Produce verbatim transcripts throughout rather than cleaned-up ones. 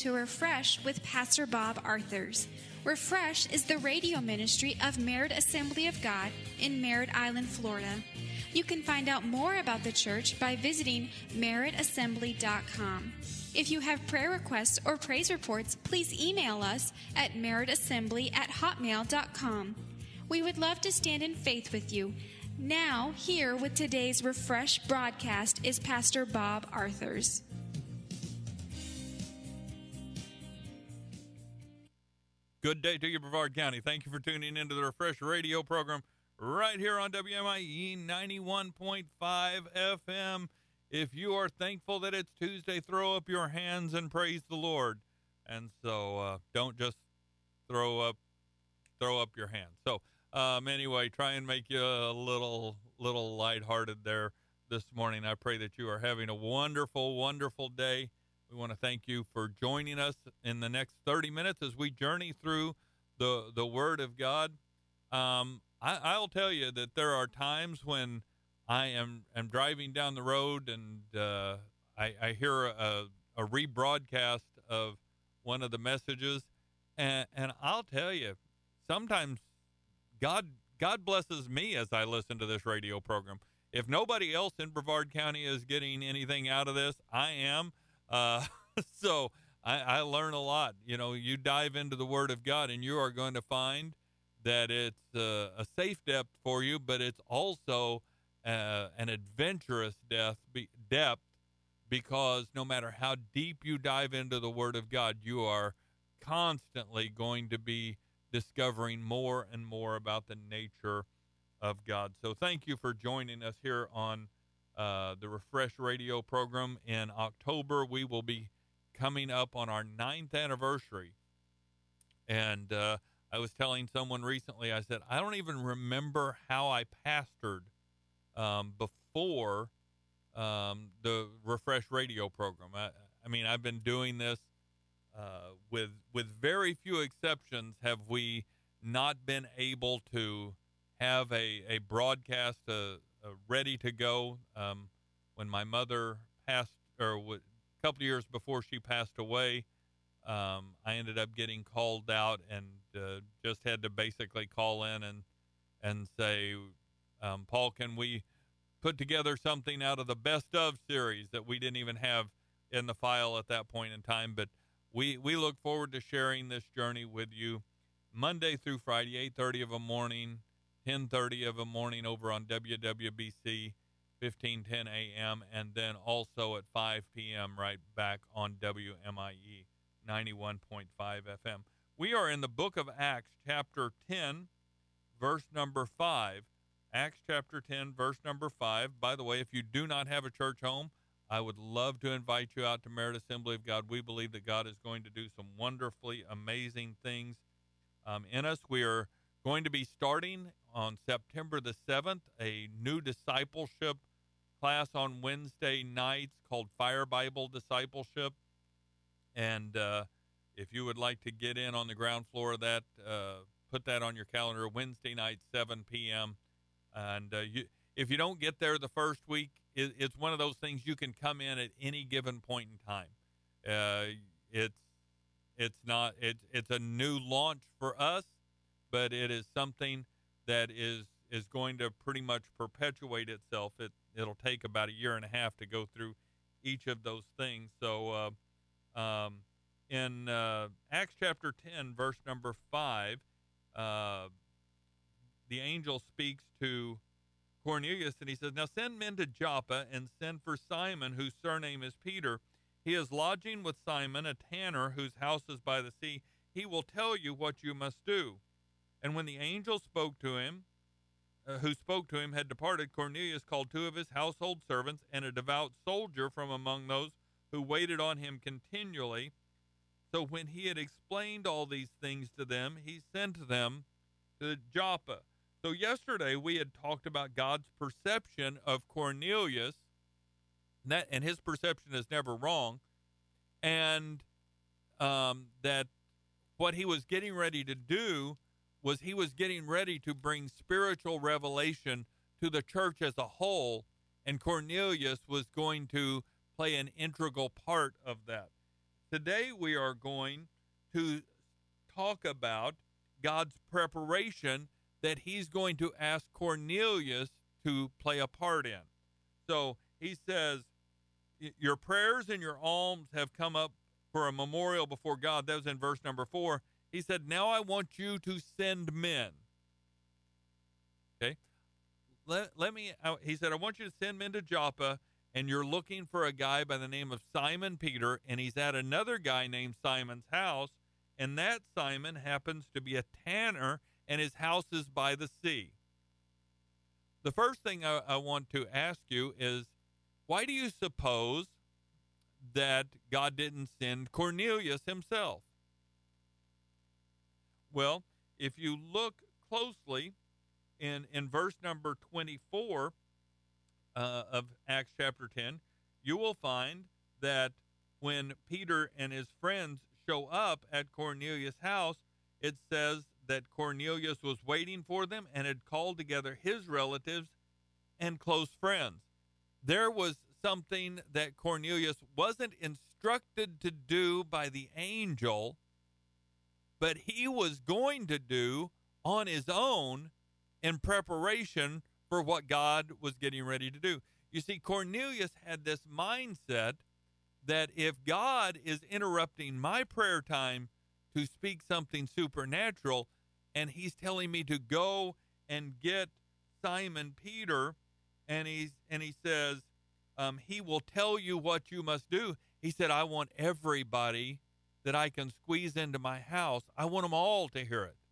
to Refresh with Pastor Bob Arthurs. Refresh is the radio ministry of Merritt Assembly of God in Merritt Island, Florida. You can find out more about the church by visiting merritt assembly dot com. If you have prayer requests or praise reports, please email us at merrittassembly at hotmail dot com. We would love to stand in faith with you. Now, here with today's Refresh broadcast is Pastor Bob Arthurs. Good day to you, Brevard County. Thank you for tuning into the Refresh radio program right here on W M I E ninety-one point five F M. If you are thankful that it's Tuesday, throw up your hands and praise the Lord. And so uh, don't just throw up throw up your hands. So um, anyway, try and make you a little little lighthearted there this morning. I pray that you are having a wonderful, wonderful day. We want to thank you for joining us in the next thirty minutes as we journey through the the Word of God. Um, I, I'll tell you that there are times when I am am driving down the road and uh, I, I hear a, a rebroadcast of one of the messages, and, and I'll tell you, sometimes God God blesses me as I listen to this radio program. If nobody else in Brevard County is getting anything out of this, I am. Uh, so I, I learn a lot. You know, you dive into the Word of God and you are going to find that it's uh, a safe depth for you, but it's also uh, an adventurous depth, be, depth because no matter how deep you dive into the Word of God, you are constantly going to be discovering more and more about the nature of God. So thank you for joining us here on Uh, the Refresh radio program. In October, we will be coming up on our ninth anniversary. And uh, I was telling someone recently, I said, I don't even remember how I pastored um, before um, the Refresh radio program. I, I mean, I've been doing this uh, with, with very few exceptions have we not been able to have a, a broadcast uh, Uh, ready to go. Um, when my mother passed, or w- a couple of years before she passed away, um, I ended up getting called out and uh, just had to basically call in and and say, um, Paul, can we put together something out of the best of series that we didn't even have in the file at that point in time? But we, we look forward to sharing this journey with you Monday through Friday, eight thirty of a morning, ten thirty of a morning over on W W B C fifteen ten A M, and then also at five p.m. right back on W M I E ninety-one point five F M. We are in the book of Acts, chapter ten, verse number five. Acts chapter ten, verse number five. By the way, if you do not have a church home, I would love to invite you out to Merritt Assembly of God. We believe that God is going to do some wonderfully amazing things um, in us. We are going to be starting on September the seventh, a new discipleship class on Wednesday nights called Fire Bible Discipleship. And uh, if you would like to get in on the ground floor of that, uh, put that on your calendar, Wednesday night, seven p.m. And uh, you, if you don't get there the first week, it, it's one of those things you can come in at any given point in time. Uh, it's it's not it's it's a new launch for us, but it is something that is is going to pretty much perpetuate itself. It it'll take about a year and a half to go through each of those things. So uh, um, in uh, Acts chapter ten, verse number five, uh, the angel speaks to Cornelius and he says, "Now send men to Joppa and send for Simon, whose surname is Peter. He is lodging with Simon, a tanner whose house is by the sea. He will tell you what you must do." And when the angel spoke to him, uh, who spoke to him had departed, Cornelius called two of his household servants and a devout soldier from among those who waited on him continually. So when he had explained all these things to them, he sent them to Joppa. So yesterday we had talked about God's perception of Cornelius, and, that, and his perception is never wrong, and um, that what he was getting ready to do was he was getting ready to bring spiritual revelation to the church as a whole, and Cornelius was going to play an integral part of that. It today we are going to talk about God's preparation that he's going to ask Cornelius to play a part in. So he says, your prayers and your alms have come up for a memorial before God. That was in verse number four. He said, now I want you to send men. Okay. Let, let me, he said, I want you to send men to Joppa, and you're looking for a guy by the name of Simon Peter, and he's at another guy named Simon's house, and that Simon happens to be a tanner, and his house is by the sea. The first thing I, I want to ask you is, why do you suppose that God didn't send Cornelius himself? Well, if you look closely in, in verse number twenty-four uh, of Acts chapter ten, you will find that when Peter and his friends show up at Cornelius' house, it says that Cornelius was waiting for them and had called together his relatives and close friends. There was something that Cornelius wasn't instructed to do by the angel, but he was going to do on his own in preparation for what God was getting ready to do. You see, Cornelius had this mindset that if God is interrupting my prayer time to speak something supernatural, and he's telling me to go and get Simon Peter, and he's and he says, um, he will tell you what you must do. He said, I want everybody that I can squeeze into my house. I want them all to hear it.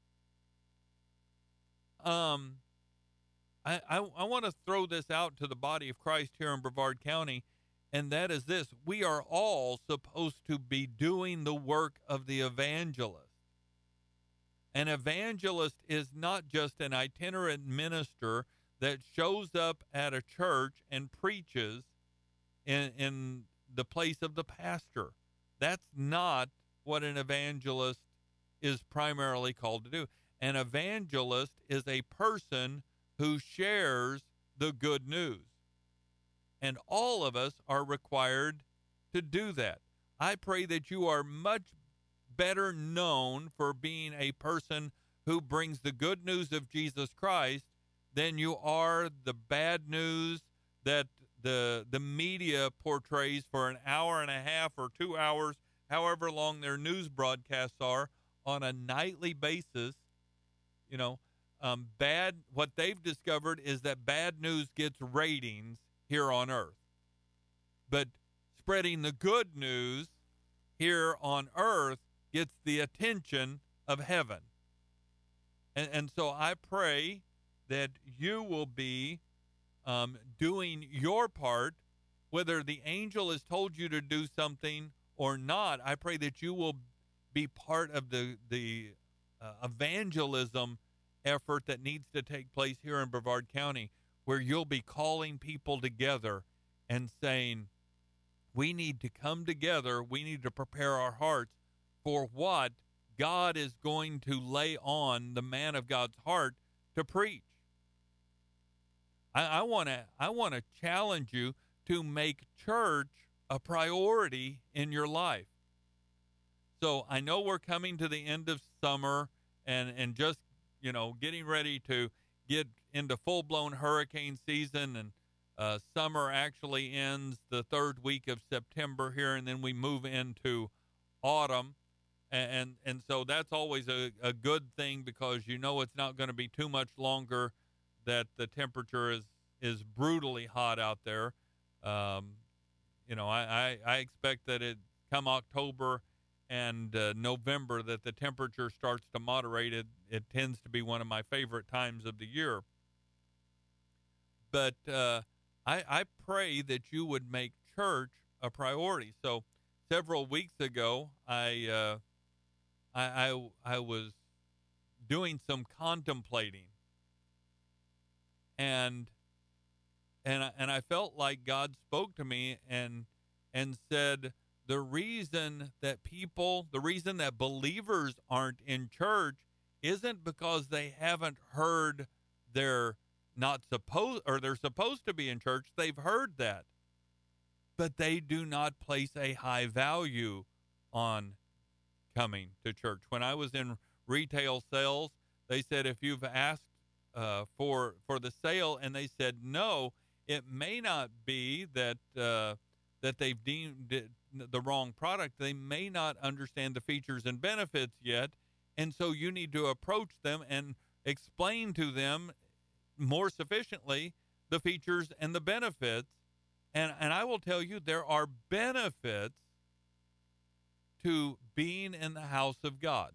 Um, I, I, I want to throw this out to the body of Christ here in Brevard County, and that is this. We are all supposed to be doing the work of the evangelist. An evangelist is not just an itinerant minister that shows up at a church and preaches in, in the place of the pastor. That's not what an evangelist is primarily called to do. An evangelist is a person who shares the good news. And all of us are required to do that. I pray that you are much better known for being a person who brings the good news of Jesus Christ than you are the bad news that the the media portrays for an hour and a half or two hours, however long their news broadcasts are, on a nightly basis. You know, um, bad. What they've discovered is that bad news gets ratings here on earth, but spreading the good news here on earth gets the attention of heaven. And, and so I pray that you will be um, doing your part, whether the angel has told you to do something or not. I pray that you will be part of the, the uh, evangelism effort that needs to take place here in Brevard County, where you'll be calling people together and saying, we need to come together. We need to prepare our hearts for what God is going to lay on the man of God's heart to preach. I want to I want to challenge you to make church a priority in your life. So I know we're coming to the end of summer and, and just, you know, getting ready to get into full-blown hurricane season, and uh, summer actually ends the third week of September here, and then we move into autumn. And, and, and so that's always a, a good thing, because you know it's not going to be too much longer that the temperature is, is brutally hot out there. Um, you know, I, I, I expect that it come October and uh, November that the temperature starts to moderate. It, it tends to be one of my favorite times of the year. But uh, I, I pray that you would make church a priority. So several weeks ago, I, uh, I, I, I was doing some contemplating. And and I, and I felt like God spoke to me and and said, the reason that people, the reason that believers aren't in church isn't because they haven't heard they're not supposed, or they're supposed to be in church. They've heard that, but they do not place a high value on coming to church. When I was in retail sales, they said if you've asked uh, for for the sale and they said no, it may not be that uh, that they've deemed it the wrong product. They may not understand the features and benefits yet, and so you need to approach them and explain to them more sufficiently the features and the benefits. And and I will tell you, there are benefits to being in the house of God.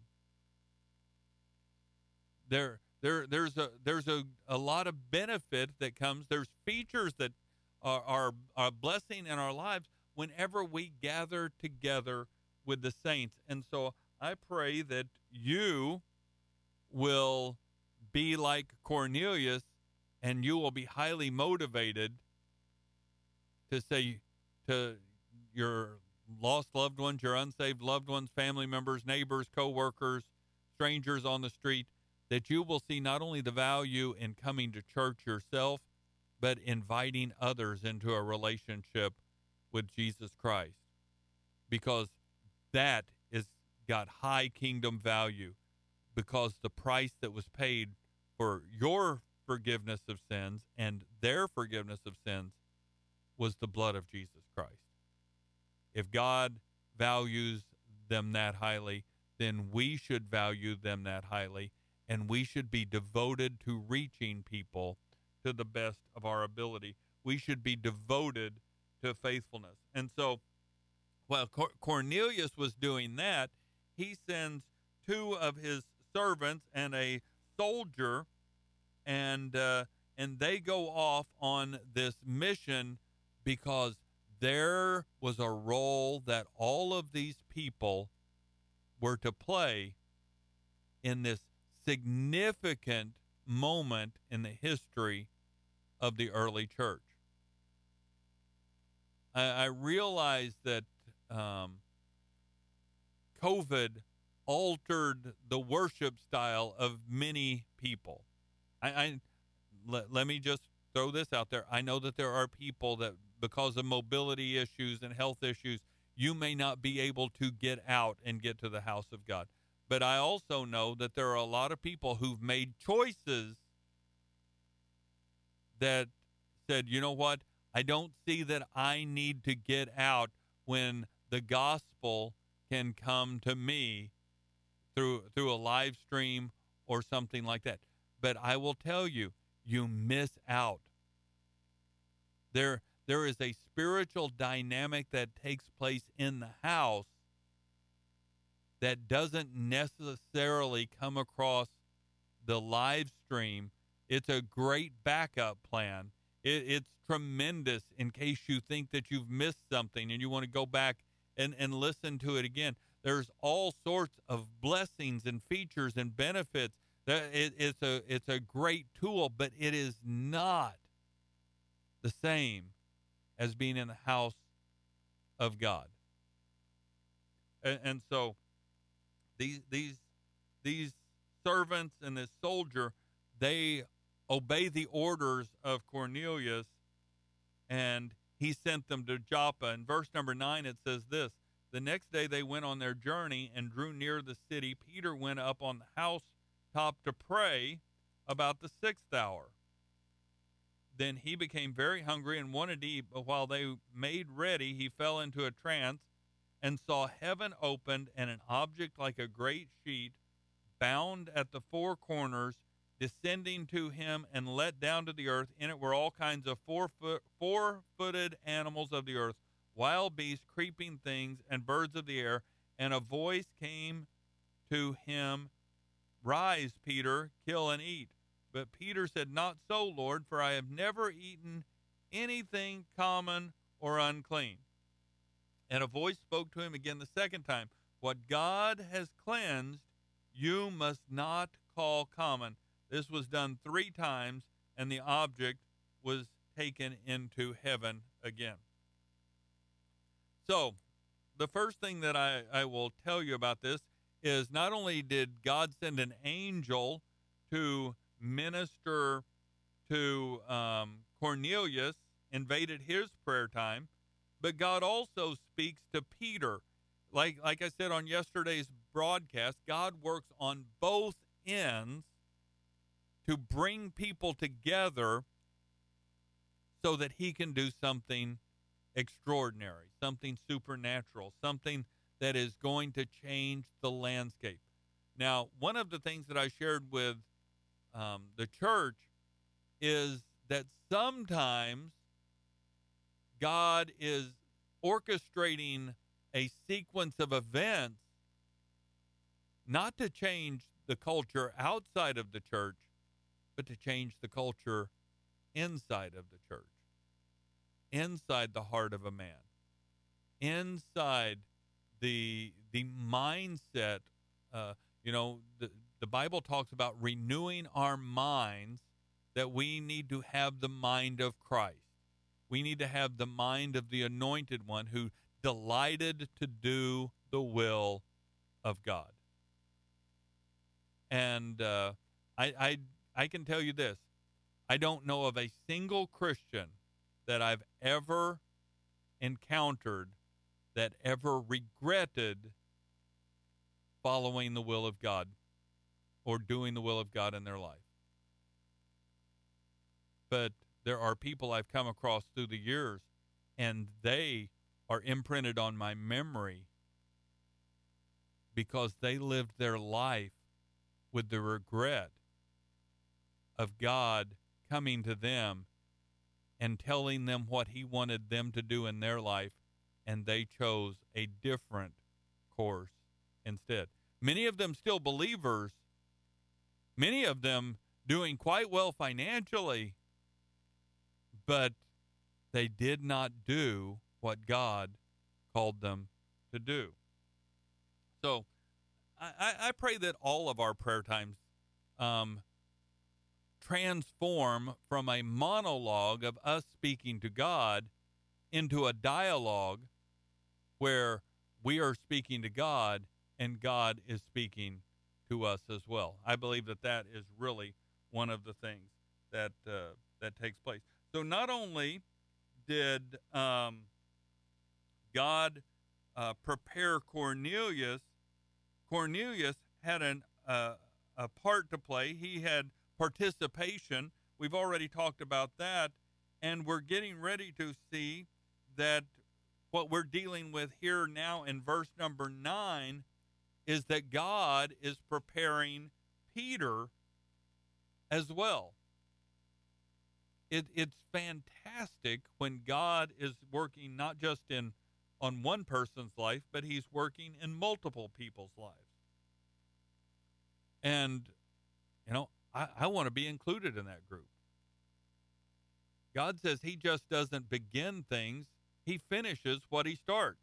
There there there's a there's a, a lot of benefit that comes. There's features that are, are are a blessing in our lives whenever we gather together with the saints. And so I pray that you will be like Cornelius, and you will be highly motivated to say to your lost loved ones, your unsaved loved ones, family members, neighbors, co-workers, strangers on the street, that you will see not only the value in coming to church yourself, but inviting others into a relationship with Jesus Christ, because that is got high kingdom value, because the price that was paid for your forgiveness of sins and their forgiveness of sins was the blood of Jesus Christ. If God values them that highly, then we should value them that highly, and we should be devoted to reaching people to the best of our ability. We should be devoted to faithfulness. And so while Cor- Cornelius was doing that, he sends two of his servants and a soldier, and uh, and they go off on this mission because there was a role that all of these people were to play in this significant moment in the history of the early church. I, I realize that um, COVID altered the worship style of many people. I, I let, let me just throw this out there. I know that there are people that, because of mobility issues and health issues, you may not be able to get out and get to the house of God. But I also know that there are a lot of people who've made choices that said, you know what, I don't see that I need to get out when the gospel can come to me through through a live stream or something like that. But I will tell you, you miss out. There, there is a spiritual dynamic that takes place in the house that doesn't necessarily come across the live stream. It's a great backup plan. It, it's tremendous in case you think that you've missed something and you want to go back and, and listen to it again. There's all sorts of blessings and features and benefits. It, it's a it's a great tool, but it is not the same as being in the house of God. And, and so these these these servants and this soldier, they obey the orders of Cornelius, and he sent them to Joppa. In verse number nine, it says this: the next day they went on their journey and drew near the city. Peter went up on the housetop to pray about the sixth hour. Then he became very hungry and wanted to eat, but while they made ready, he fell into a trance and saw heaven opened and an object like a great sheet bound at the four corners descending to him and let down to the earth. In it were all kinds of four foot, four-footed animals of the earth, wild beasts, creeping things, and birds of the air. And a voice came to him, "Rise, Peter, kill and eat." But Peter said, "Not so, Lord, for I have never eaten anything common or unclean." And a voice spoke to him again the second time, "What God has cleansed, you must not call common." This was done three times, and the object was taken into heaven again. So, the first thing that I, I will tell you about this is not only did God send an angel to minister to um, Cornelius, invaded his prayer time, but God also speaks to Peter. like like I said on yesterday's broadcast, God works on both ends to bring people together so that he can do something extraordinary, something supernatural, something that is going to change the landscape. Now, one of the things that I shared with um, the church is that sometimes God is orchestrating a sequence of events not to change the culture outside of the church, but to change the culture inside of the church, inside the heart of a man, inside the the mindset. Uh, you know, the, the Bible talks about renewing our minds, that we need to have the mind of Christ. We need to have the mind of the Anointed One who delighted to do the will of God. And uh, I, I, I can tell you this. I don't know of a single Christian that I've ever encountered that ever regretted following the will of God or doing the will of God in their life. But there are people I've come across through the years, and they are imprinted on my memory because they lived their life with the regret of God coming to them and telling them what he wanted them to do in their life, and they chose a different course instead. Many of them still believers, many of them doing quite well financially, but they did not do what God called them to do. So I, I pray that all of our prayer times um, transform from a monologue of us speaking to God into a dialogue where we are speaking to God and God is speaking to us as well. I believe that that is really one of the things that uh, that takes place. So not only did um, God uh, prepare Cornelius, Cornelius had an, uh, a part to play. He had participation. We've already talked about that, and we're getting ready to see that what we're dealing with here now in verse number nine is that God is preparing Peter as well. It, it's fantastic when God is working not just in on one person's life, but he's working in multiple people's lives. And, you know, I, I want to be included in that group. God says he just doesn't begin things, he finishes what he starts.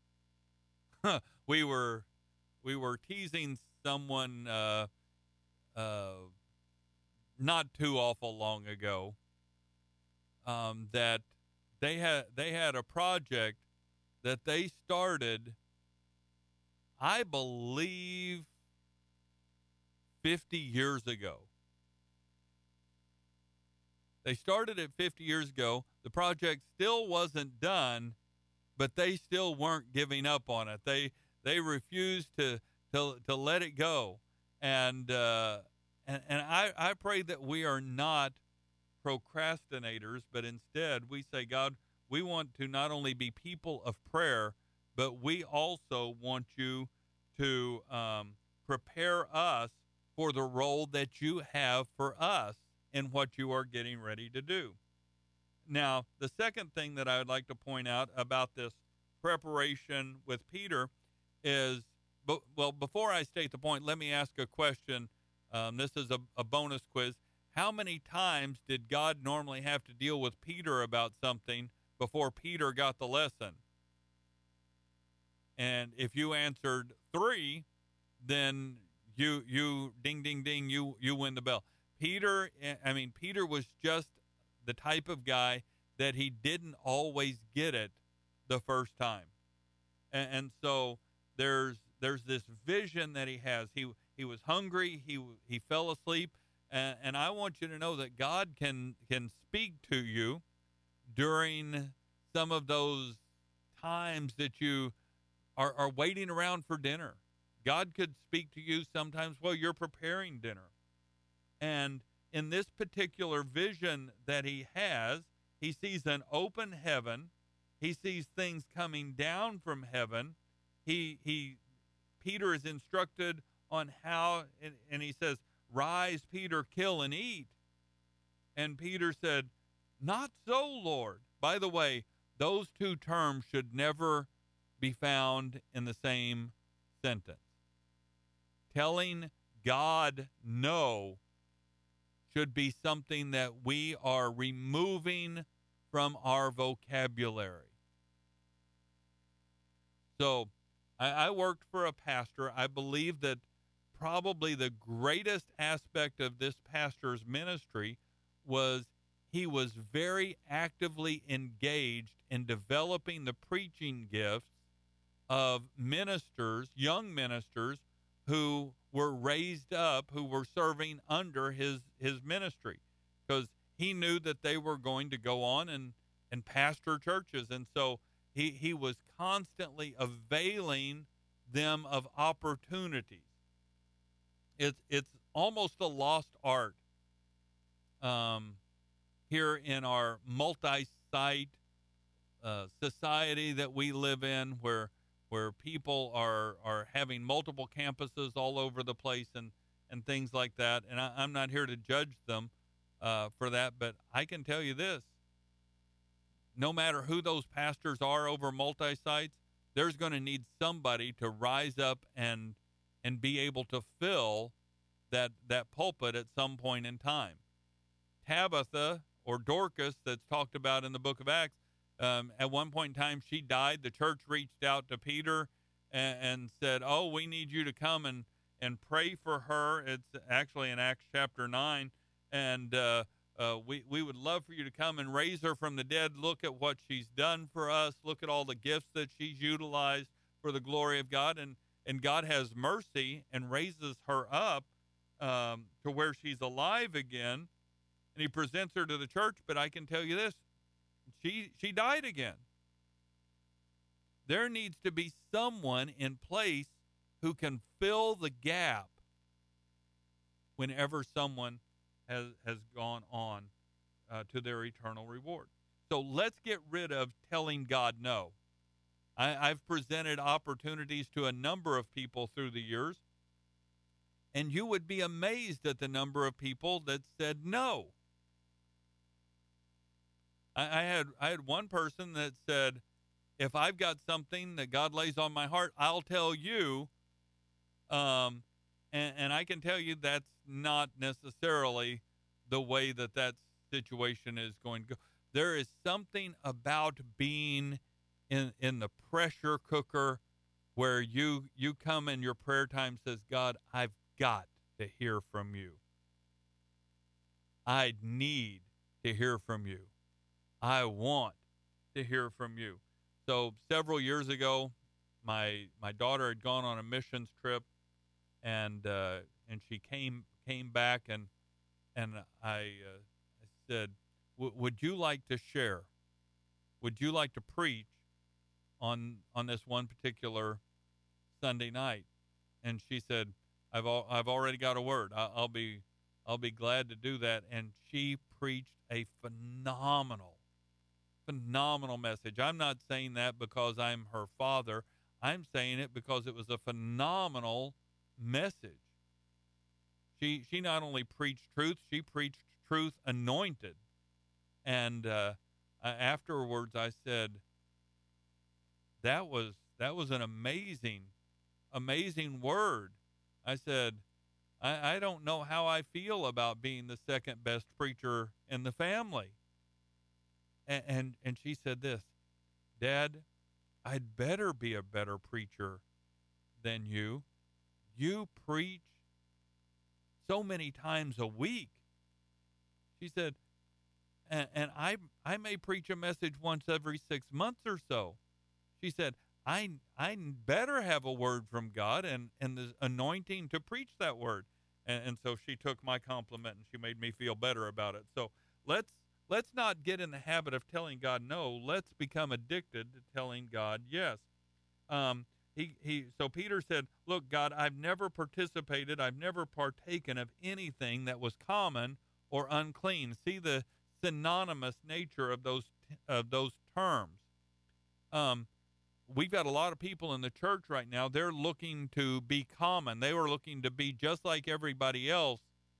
we were we were teasing someone uh, uh, not too awful long ago um, that they had they had a project that they started, I believe, fifty years ago. They started it fifty years ago. The project still wasn't done, but they still weren't giving up on it. They they refused to to to let it go. And uh, and and I I pray that we are not procrastinators, but instead we say, God, we want to not only be people of prayer, but we also want you to um, prepare us for the role that you have for us in what you are getting ready to do. Now, the second thing that I would like to point out about this preparation with Peter is, well, before I state the point, let me ask a question. Um, this is a, a bonus quiz. How many times did God normally have to deal with Peter about something before Peter got the lesson? And if you answered three, then you you ding ding ding you you win the bell. Peter, I mean Peter was just the type of guy that he didn't always get it the first time, and, and so there's there's this vision that he has. He he was hungry. He he fell asleep, and, and I want you to know that God can can speak to you during some of those times that you are, are waiting around for dinner. God could speak to you sometimes while you're preparing dinner. And in this particular vision that he has, he sees an open heaven. He sees things coming down from heaven. He, he, Peter is instructed on how, and, and he says, "Rise, Peter, kill and eat." And Peter said, "Not so, Lord." By the way, those two terms should never be found in the same sentence. Telling God no should be something that we are removing from our vocabulary. So I, I worked for a pastor. I believe that probably the greatest aspect of this pastor's ministry was he was very actively engaged in developing the preaching gifts of ministers, young ministers, who were raised up, who were serving under his, his ministry, because he knew that they were going to go on and, and pastor churches. And so he, he was constantly availing them of opportunities. It's, it's almost a lost art um, here in our multi-site uh, society that we live in, where where people are, are having multiple campuses all over the place and, and things like that. And I, I'm not here to judge them uh, for that, but I can tell you this. No matter who those pastors are over multi-sites, there's going to need somebody to rise up and and be able to fill that, that pulpit at some point in time. Tabitha, or Dorcas, that's talked about in the book of Acts, Um, at one point in time, she died. The church reached out to Peter and, and said, "Oh, we need you to come and, and pray for her." It's actually in Acts chapter nine. And uh, uh, we, we would love for you to come and raise her from the dead. Look at what she's done for us. Look at all the gifts that she's utilized for the glory of God. And, and God has mercy and raises her up um, to where she's alive again. And he presents her to the church. But I can tell you this. She she died again. There needs to be someone in place who can fill the gap whenever someone has, has gone on uh, to their eternal reward. So let's get rid of telling God no. I, I've presented opportunities to a number of people through the years, and you would be amazed at the number of people that said no. I had I had one person that said, "If I've got something that God lays on my heart, I'll tell you." Um, and, and I can tell you that's not necessarily the way that that situation is going to go. There is something about being in in the pressure cooker where you you come and your prayer time says, "God, I've got to hear from you. I need to hear from you. I want to hear from you." So several years ago, my my daughter had gone on a missions trip, and uh, and she came came back, and and I, uh, I said, "Would you like to share? Would you like to preach on on this one particular Sunday night?" And she said, "I've al- I've already got a word. I- I'll be I'll be glad to do that." And she preached a phenomenal. phenomenal message. I'm not saying that because I'm her father. I'm saying it because it was a phenomenal message. She she not only preached truth, she preached truth anointed. And uh, afterwards, I said, that was that was an amazing, amazing word. I said, I, I don't know how I feel about being the second best preacher in the family. And, and and she said this, "Dad, I'd better be a better preacher than you. You preach so many times a week." She said, and, and I I may preach a message once every six months or so. She said, I I better have a word from God and, and the anointing to preach that word. And, and so she took my compliment and she made me feel better about it. So let's let's not get in the habit of telling God no. Let's become addicted to telling God yes. Um, he, he so Peter said, look, God, I've never participated, I've never partaken of anything that was common or unclean. See the synonymous nature of those of those terms. Um, we've got a lot of people in the church right now, they're looking to be common. They were looking to be just like everybody else.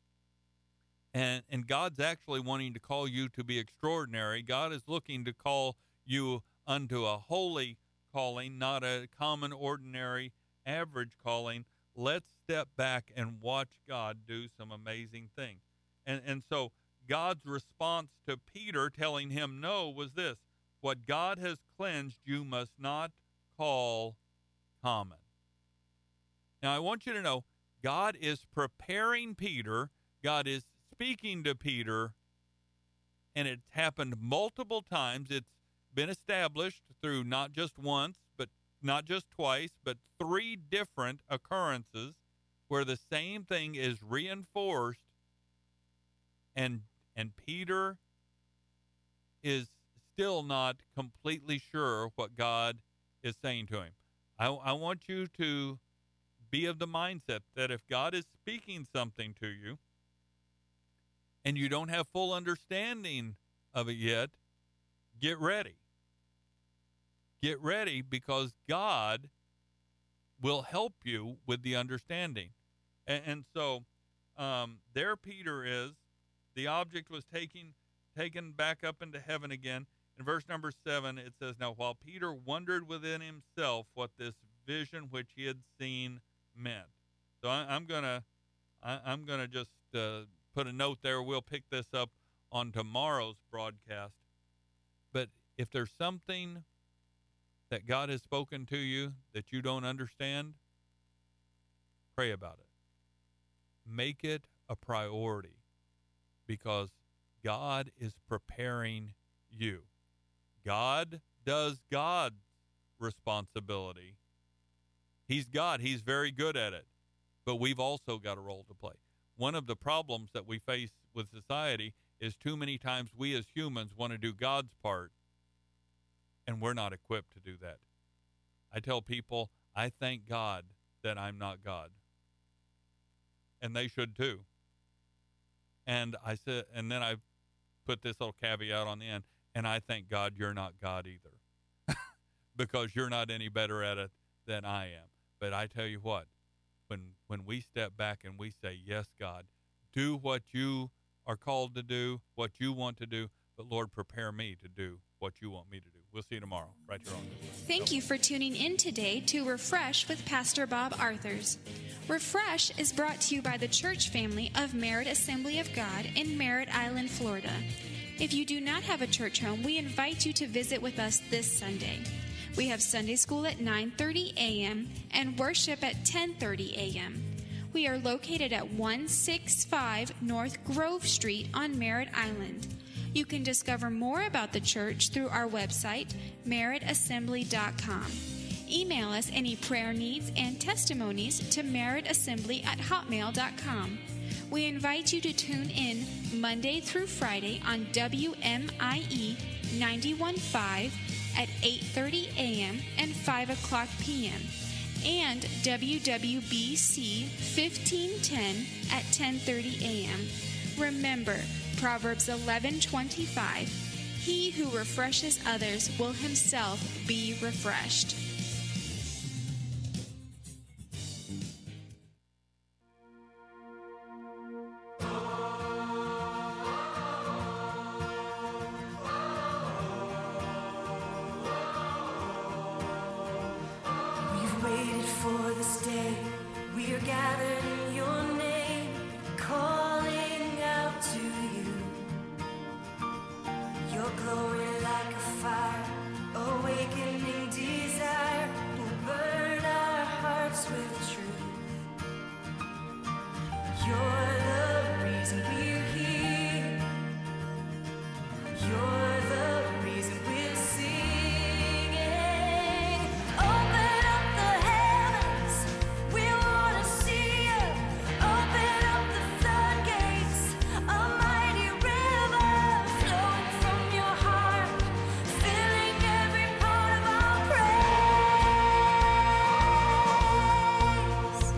And and God's actually wanting to call you to be extraordinary. God is looking to call you unto a holy calling, not a common, ordinary, average calling. Let's step back and watch God do some amazing things. And and so God's response to Peter telling him no was this: what God has cleansed, you must not call common. Now, I want you to know, God is preparing Peter. God is speaking to Peter, and it's happened multiple times. It's been established through not just once, but not just twice, but three different occurrences where the same thing is reinforced, and and Peter is still not completely sure what God is saying to him. I, I want you to be of the mindset that if God is speaking something to you and you don't have full understanding of it yet, get ready. Get ready, because God will help you with the understanding. And, and so um, there Peter is. The object was taken, taken back up into heaven again. In verse number seven, it says, now while Peter wondered within himself what this vision which he had seen meant. So I, I'm gonna, I, I'm gonna just uh, put a note there. We'll pick this up on tomorrow's broadcast. But if there's something that God has spoken to you that you don't understand, pray about it. Make it a priority, because God is preparing you. God does God's responsibility. He's God. He's very good at it. But we've also got a role to play. One of the problems that we face with society is too many times we as humans want to do God's part, and we're not equipped to do that. I tell people, I thank God that I'm not God. And they should too. And I said, and then I put this little caveat on the end, and I thank God you're not God either, because you're not any better at it than I am. But I tell you what, when when we step back and we say, yes, God, do what you are called to do, what you want to do, but Lord, prepare me to do what you want me to do. We'll see you tomorrow, right here on this. Thank you for tuning in today to Refresh with Pastor Bob Arthurs. Refresh is brought to you by the church family of Merritt Assembly of God in Merritt Island, Florida. If you do not have a church home, we invite you to visit with us this Sunday. We have Sunday school at nine thirty a.m. and worship at ten thirty a.m. We are located at one sixty-five North Grove Street on Merritt Island. You can discover more about the church through our website, merritt assembly dot com. Email us any prayer needs and testimonies to merritt assembly at hotmail dot com. We invite you to tune in Monday through Friday on W M I E ninety-one point five at eight thirty a.m. and five o'clock p.m. and W W B C fifteen ten at ten thirty a.m. Remember, Proverbs eleven twenty-five, he who refreshes others will himself be refreshed.